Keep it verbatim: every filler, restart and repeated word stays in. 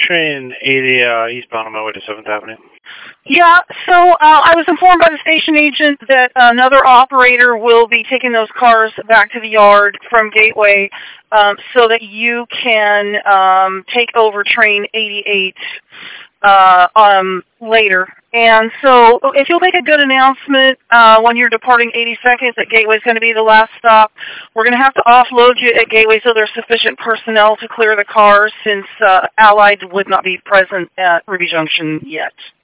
train eighty uh, eastbound on my way to seventh Avenue. Yeah, so uh, I was informed by the station agent that another operator will be taking those cars back to the yard from Gateway um, so that you can um, take over train eighty-eight uh, um, later. And so if you'll make a good announcement uh, when you're departing eighty-second that Gateway's going to be the last stop, we're going to have to offload you at Gateway so there's sufficient personnel to clear the cars since uh, Allied would not be present at Ruby Junction yet.